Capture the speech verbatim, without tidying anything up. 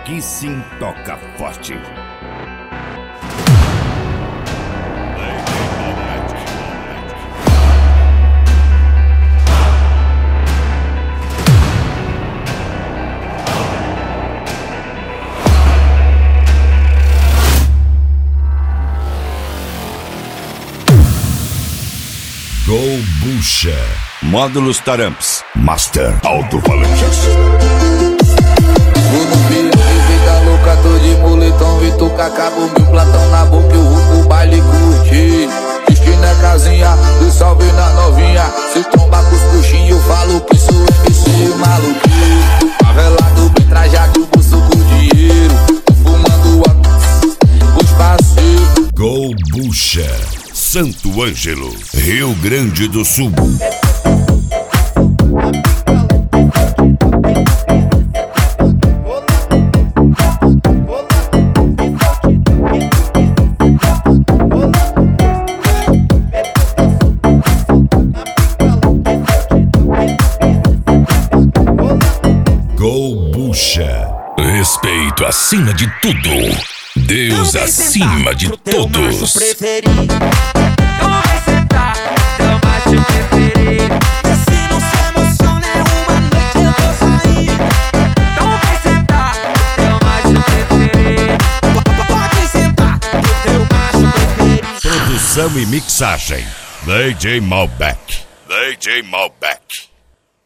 Aqui sim toca forte. Go Bucha. Módulos Taramps. Master Alto-Falantes. Vou no pique, vida louca, tô de moletom e tô com acabo meu platão na boca, eu vou pro baile curtir. Destino é casinha, do salve na novinha. Se trombar com os coxinhos, eu falo que sou M C maluquinho. Favelado, bem trajado, bolso com dinheiro. Tô fumando a os parceiros. Go Bucha. Santo Ângelo, Rio Grande do Sul. Go Bucha. Respeito acima de tudo. Deus acima de todos. Produção e mixagem D J Malbec. D J Malbec.